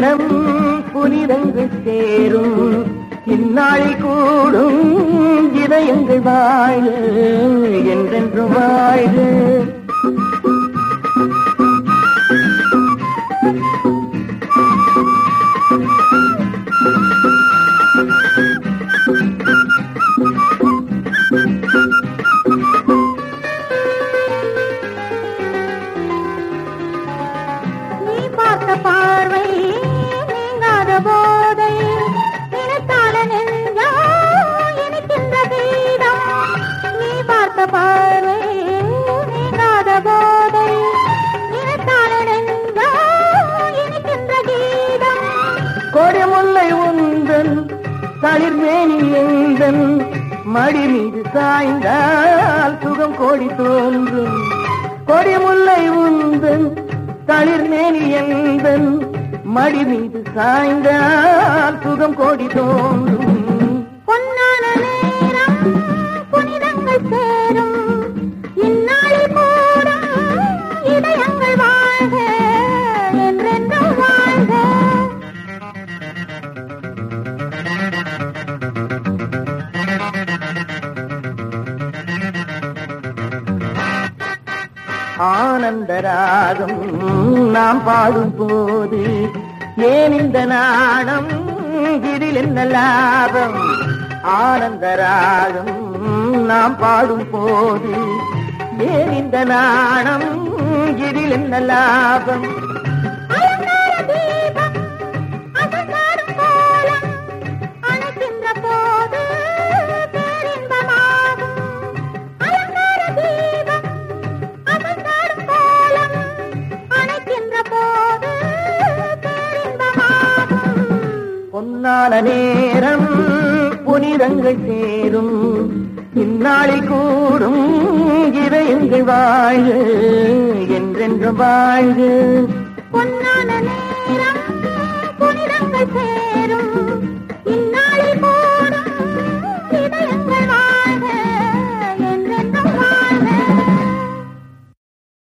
நேரம் புனிதங்கள் சேரும் இந்நாளில் கூடும் இதயங்கள் வாழ்க என்றென்று வாழ்க. நீ பார்த்த பார்வை நீங்காத போதை நினைத்தால நெஞ்சா இனிக்கின்ற கீதம். நீ பார்த்த பார்வை நீங்காத போதை நினைத்தால நெஞ்சா இனிக்கின்ற கீதம். கொடிமுல்லை உந்தன் தளிர்மேனி எந்தன் மடி மீது சாய்ந்தால் சுகம் கோடி தோன்றும். கொடிமுல்லை உந்தன் தளிர்மேனி எந்தன் மடி மீது சாய்ந்தால் சுகம் கோடி தோன்றும். பொன்னான நேரம் புனிதங்கள் சேரும் இந்நாளில் கூடும் இதயங்கள் வாழ்க என்றென்றும் வாழ்க. ஆனந்தராகம் நாம் பாடும் போது ஏன் இந்த நாணம் இதில் என்ன லாபம். ஆனந்தராகம் நாம் பாடும் போது ஏன் இந்த நாணம் இதில் என்ன லாபம். அலங்கார தீபம் அசைந்தாடும் கோலம் அணைக்கின்ற போது பேரின்பமாகும். அலங்கார தீபம் அசைந்தாடும் கோலம் அணைக்கின்ற போது பேரின்பமாகும். பொன்னான நேரம் புனிதங்கள் சேரும் இந்நாளில் கூடும் இதயங்கள் வாழ்க என்றென்று வாழ்க. பொன்னான